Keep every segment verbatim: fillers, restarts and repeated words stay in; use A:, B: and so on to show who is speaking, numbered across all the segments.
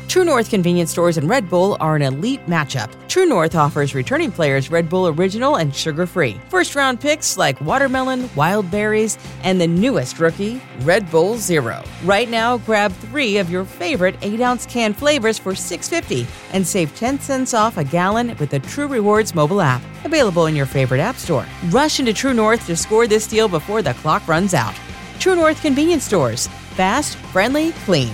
A: True North convenience stores and Red Bull are an elite matchup. True North offers returning players Red Bull Original and sugar-free. First-round picks like watermelon, wild berries, and the newest rookie, Red Bull Zero. Right now, grab three of your favorite eight-ounce can flavors for six dollars and fifty cents and save ten cents off a gallon with the True Rewards mobile app. Available in your favorite app store. Rush into True North to score this deal before the clock runs out. True North convenience stores. Fast, friendly, clean.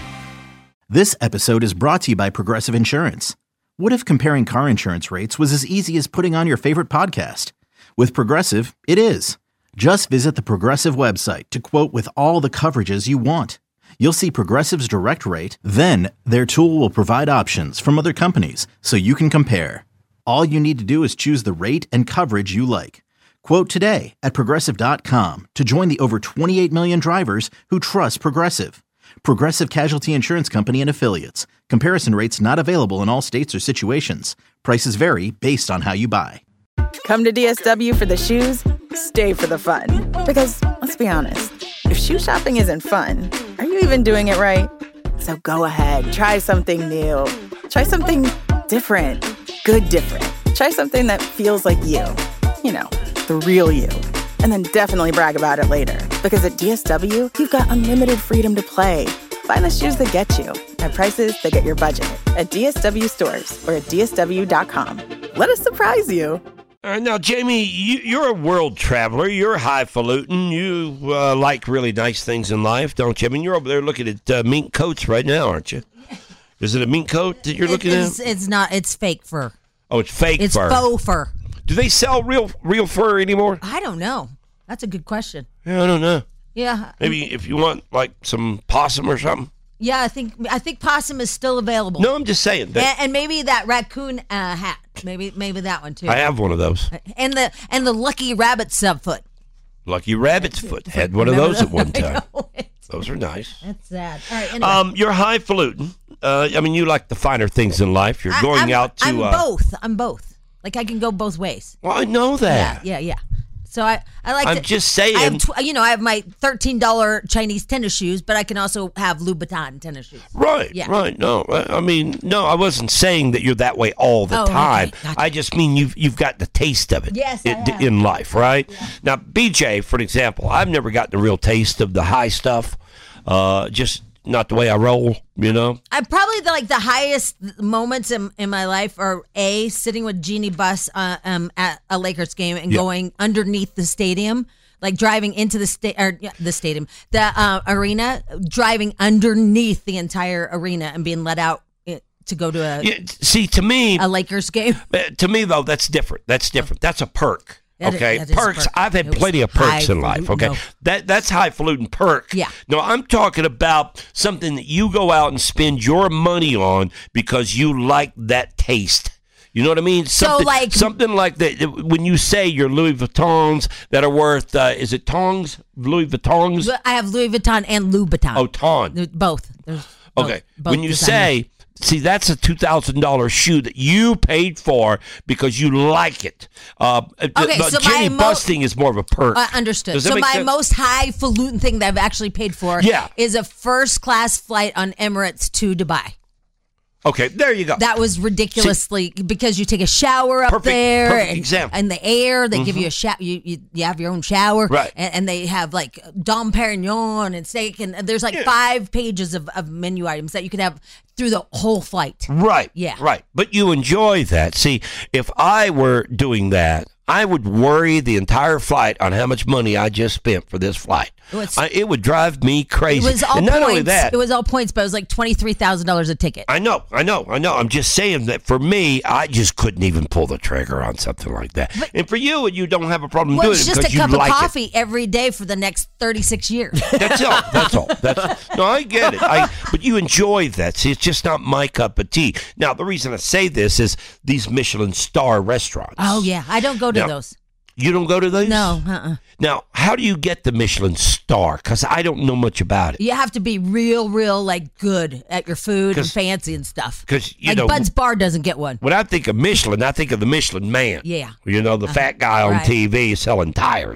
B: This episode is brought to you by Progressive Insurance. What if comparing car insurance rates was as easy as putting on your favorite podcast? With Progressive, it is. Just visit the Progressive website to quote with all the coverages you want. You'll see Progressive's direct rate, then their tool will provide options from other companies so you can compare. All you need to do is choose the rate and coverage you like. Quote today at Progressive dot com to join the over twenty-eight million drivers who trust Progressive. Progressive Casualty Insurance Company and Affiliates. Comparison rates not available in all states or situations. Prices vary based on how you buy.
C: Come to D S W for the shoes, stay for the fun. Because, let's be honest, if shoe shopping isn't fun, are you even doing it right? So go ahead, try something new. Try something different. Good different. Try something that feels like you. You know, the real you. And then definitely brag about it later. Because at D S W, you've got unlimited freedom to play. Find the shoes that get you at prices that get your budget at D S W stores or at D S W dot com. Let us surprise you.
D: All right, now, Jamie, you, you're a world traveler. You're highfalutin. You uh, like really nice things in life, don't you? I mean, you're over there looking at uh, mink coats right now, aren't you? Is it a mink coat that you're looking
E: it, it's,
D: at?
E: It's not. It's fake fur.
D: Oh, it's fake
E: it's
D: fur.
E: It's faux fur.
D: Do they sell real real fur anymore?
E: I don't know. That's a good question.
D: Yeah, I don't know.
E: Yeah.
D: Maybe if you want, like, some possum or something.
E: Yeah, I think I think possum is still available.
D: No, I'm just saying. That
E: and, and maybe that raccoon uh, hat. Maybe maybe that one, too.
D: I have one of those.
E: And the and the Lucky Rabbit subfoot.
D: Lucky Rabbit's foot. Had one of those at one time. Those are nice.
E: That's sad. All right, anyway.
D: Um, you're highfalutin. Uh, I mean, you like the finer things in life. You're going
E: I, I'm,
D: out to...
E: I'm
D: uh,
E: both. I'm both. Like, I can go both ways.
D: Well, I know that.
E: Yeah, yeah, yeah. So I, I like
D: I'm
E: to,
D: just saying.
E: I have tw- you know, I have my thirteen dollars Chinese tennis shoes, but I can also have Louboutin tennis shoes.
D: Right,
E: yeah.
D: right. No, I mean, no, I wasn't saying that you're that way all the
E: oh,
D: time.
E: Okay, gotcha.
D: I just mean you've, you've got the taste of it
E: yes,
D: in,
E: I have.
D: in life, right?
E: Yeah.
D: Now, B J, for example, I've never gotten a real taste of the high stuff. Uh, just not the way I roll, you know?
E: I probably the, like the highest moments in, in my life are A, sitting with Jeannie Buss uh, um, at a Lakers game and
D: Yeah.
E: going underneath the stadium, like driving into the sta- or, yeah, the stadium, the uh, arena, driving underneath the entire arena and being let out i- to go to a,
D: Yeah, see, to me,
E: a Lakers game.
D: uh, to me though, that's different. That's different. That's a perk.
E: That is-
D: Okay,
E: that is a
D: perks.
E: perk.
D: I've had
E: It was
D: plenty of perks in life.
E: highfalutin,
D: Okay,
E: no.
D: that that's highfalutin perk.
E: Yeah.
D: No, I'm talking about something that you go out and spend your money on because you like that taste. You know what I mean?
E: So,
D: Something,
E: like-
D: something like that. When you say your Louis Vuittons that are worth, uh, is it tongs? Louis Vuittons?
E: I have Louis Vuitton and Louboutin.
D: Oh, ton.
E: They're both. There's both-
D: Okay.
E: both
D: When you
E: designers.
D: say, see, that's a two thousand dollars shoe that you paid for because you like it. Uh,
E: Okay,
D: but
E: so
D: Jenny
E: my mo-
D: busting is more of a perk.
E: Uh, understood.
D: Does that
E: So
D: make
E: my
D: sense?
E: most highfalutin thing that I've actually paid for
D: Yeah.
E: is a first class flight on Emirates to Dubai.
D: Okay, there you go.
E: That was ridiculously because you take a shower up
D: Perfect-
E: there
D: perfect
E: and,
D: example.
E: and the air. They give you a shower. You, you you have your own shower,
D: Right.
E: And, and they have like Dom Perignon and steak, and there's like
D: Yeah.
E: five pages of, of menu items that you can have through the whole flight.
D: Right.
E: Yeah.
D: Right. But you enjoy that. See, if I were doing that, I would worry the entire flight on how much money I just spent for this flight.
E: It was-
D: I, it would drive me crazy.
E: It was all
D: and not
E: points.
D: only that,
E: It was all points, but it was like twenty three thousand dollars a ticket.
D: I know, I know, I know. I'm just saying that for me, I just couldn't even pull the trigger on something like that. and for you, you don't have a problem
E: Well,
D: doing
E: it's
D: it
E: just
D: because
E: a
D: you
E: cup
D: like
E: of
D: it.
E: coffee every day for the next thirty-six years.
D: That's all. That's all. That's no, I get it. I but you enjoy that. See, it's just not my cup of tea. Now, the reason I say this is these Michelin star restaurants.
E: Oh yeah, I don't go to
D: Now,
E: those.
D: You don't go to those?
E: No, uh-uh.
D: Now, how do you get the Michelin star? Because I don't know much about it.
E: You have to be real, real like good at your food and
D: 'Cause-
E: fancy and stuff.
D: 'cause, you
E: like
D: know-
E: Bud's Bar doesn't get one.
D: When I think of Michelin, I think of the Michelin Man.
E: Yeah.
D: You know, the fat guy on
E: right.
D: T V selling tires.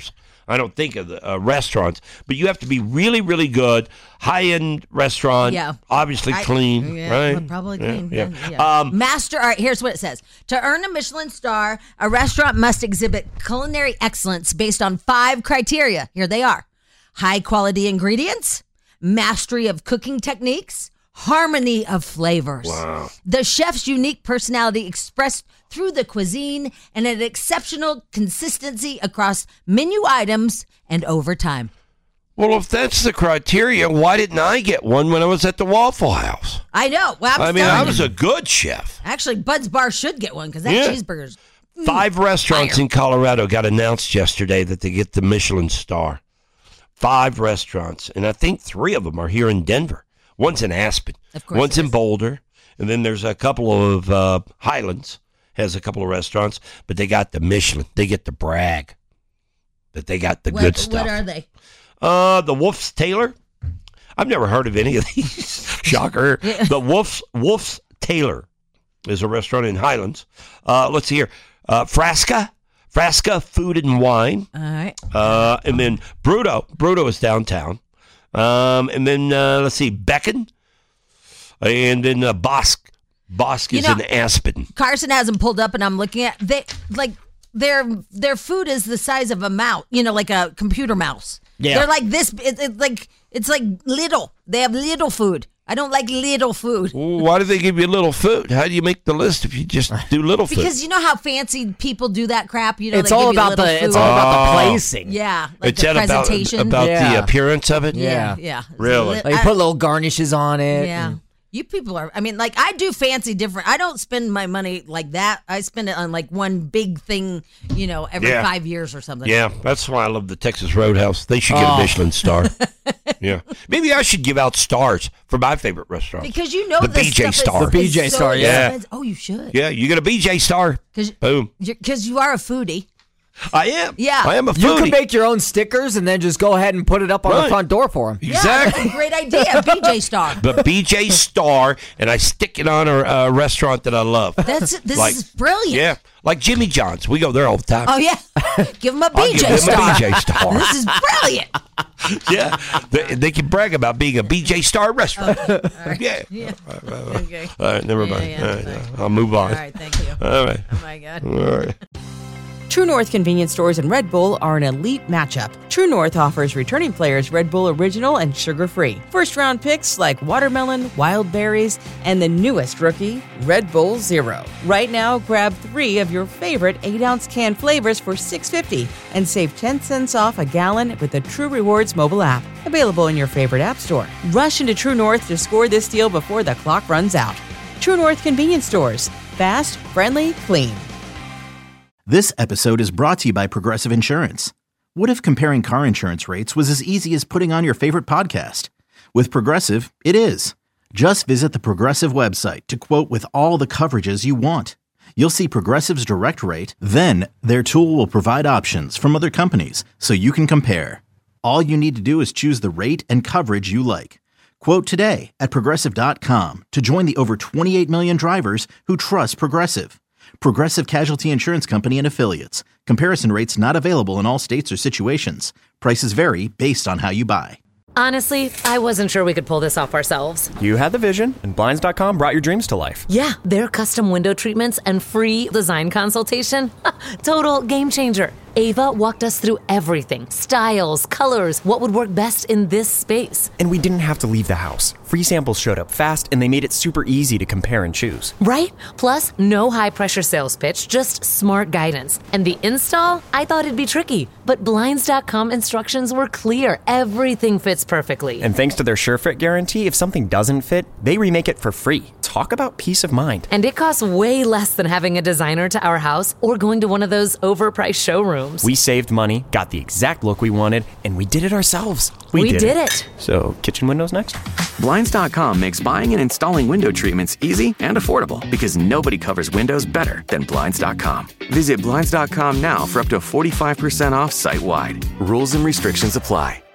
D: I don't think of the uh, restaurants, but you have to be really, really good, high-end restaurant,
E: Yeah.
D: obviously
E: I-
D: clean,
E: yeah,
D: right?
E: Probably
D: Yeah,
E: clean.
D: yeah.
E: Yeah, yeah.
D: Um,
E: Master, all right, here's what it says. To earn a Michelin star, a restaurant must exhibit culinary excellence based on five criteria. Here they are. High quality ingredients, mastery of cooking techniques, harmony of flavors.
D: Wow.
E: The chef's unique personality expressed through the cuisine and an exceptional consistency across menu items and over time.
D: Well, if that's the criteria, why didn't I get one when I was at the Waffle House?
E: I know. Well,
D: I mean, I was
E: you.
D: a good chef.
E: Actually, Bud's Bar should get one because that
D: Yeah.
E: cheeseburger's
D: Five restaurants
E: fire.
D: in Colorado got announced yesterday that they get the Michelin star. Five restaurants, and I think three of them are here in Denver. One's in Aspen,
E: Of course
D: one's
E: it
D: in
E: is.
D: Boulder, and then there's a couple of uh, Highlands has a couple of restaurants, but they got the Michelin. They get to brag that they got the
E: what,
D: good stuff.
E: What are they?
D: Uh, the Wolf's Taylor. I've never heard of any of these. Shocker. The Wolf's Wolf's Taylor is a restaurant in Highlands. Uh, let's see here. Uh, Frasca. Frasca Food and Wine.
E: All right.
D: Uh, and then Bruto. Bruto is downtown. Um, and then, uh, let's see, Beacon. And then uh, Bosk. Bosk
E: You
D: is
E: know-
D: in Aspen.
E: Carson hasn't pulled up, and I'm looking at they like their their food is the size of a mouse. You know, like a computer mouse.
D: Yeah.
E: They're like this. It, it's like it's like little. They have little food. I don't like little food.
D: Well, why do they give you little food? How do you make the list if you just do little food?
E: Because you know how fancy people do that crap. You know,
F: It's
E: they
F: all
E: give you
F: about
E: little
F: the.
E: food.
F: It's all about the
D: Oh.
F: placing.
E: yeah, like
D: it's
E: the
D: that about,
E: presentation.
D: about
F: Yeah.
D: the appearance of it?
E: yeah,
F: Yeah.
E: yeah.
D: Really?
F: Like you
E: I-
F: put little garnishes on it.
E: Yeah.
F: and-
E: You people are, I mean, like, I do fancy different. I don't spend my money like that. I spend it on, like, one big thing, you know, every
D: Yeah.
E: five years or something.
D: Yeah, that's why I love the Texas Roadhouse. They should get
F: Oh.
D: a Michelin star. Yeah. Maybe I should give out stars for my favorite restaurant.
E: Because you know
D: The
E: this
D: B J
E: stuff is-
D: star.
E: is
F: The B J
E: so
F: star,
D: yeah.
E: expensive. Oh, you should.
D: Yeah, you get a B J star. Boom.
E: Because you are a foodie.
D: I am.
E: Yeah.
D: I am a
F: You
D: foodie.
F: can make your own stickers and then just go ahead and put it up on
D: Right.
F: the front door for them.
E: Yeah,
D: Exactly.
E: that's a great idea. B J Star.
D: But B J star, and I stick it on a, a restaurant that I love.
E: That's this
D: Like-
E: is brilliant.
D: Yeah, like Jimmy John's. We go there all the time.
E: Oh, yeah. Give him a
D: I'll
E: B J
D: give them
E: Star.
D: a B J star.
E: This is brilliant.
D: Yeah, they, they can brag about being a B J star restaurant. Yeah.
E: Yeah. Okay.
D: All right, never
E: Yeah,
D: mind.
E: yeah,
D: All right,
E: fine.
D: I'll move on.
E: All right, thank you.
D: All right.
E: Oh, my God.
D: All right.
A: True North convenience stores and Red Bull are an elite matchup. True North offers returning players Red Bull Original and sugar-free. First-round picks like watermelon, wild berries, and the newest rookie, Red Bull Zero. Right now, grab three of your favorite eight-ounce can flavors for six dollars and fifty cents and save ten cents off a gallon with the True Rewards mobile app. Available in your favorite app store. Rush into True North to score this deal before the clock runs out. True North convenience stores. Fast, friendly, clean.
B: This episode is brought to you by Progressive Insurance. What if comparing car insurance rates was as easy as putting on your favorite podcast? With Progressive, it is. Just visit the Progressive website to quote with all the coverages you want. You'll see Progressive's direct rate, then their tool will provide options from other companies so you can compare. All you need to do is choose the rate and coverage you like. Quote today at progressive dot com to join the over twenty-eight million drivers who trust Progressive. Progressive Casualty Insurance Company and Affiliates. Comparison rates not available in all states or situations. Prices vary based on how you buy.
G: Honestly, I wasn't sure we could pull this off ourselves.
H: You had the vision, and Blinds dot com brought your dreams to life.
G: Yeah, their custom window treatments and free design consultation. Total game changer. Ava walked us through everything. Styles, colors, what would work best in this space.
H: And we didn't have to leave the house. Free samples showed up fast, and they made it super easy to compare and choose.
G: Right? Plus, no high-pressure sales pitch, just smart guidance. And the install? I thought it'd be tricky, but Blinds dot com instructions were clear. Everything fits perfectly.
H: And thanks to their SureFit guarantee, if something doesn't fit, they remake it for free. Talk about peace of mind.
G: And it costs way less than having a designer to our house or going to one of those overpriced showrooms.
H: We saved money, got the exact look we wanted, and we did it ourselves.
G: We did it.
H: So, kitchen windows next?
I: Blinds dot com makes buying and installing window treatments easy and affordable because nobody covers windows better than Blinds dot com. Visit Blinds dot com now for up to forty-five percent off site-wide. Rules and restrictions apply.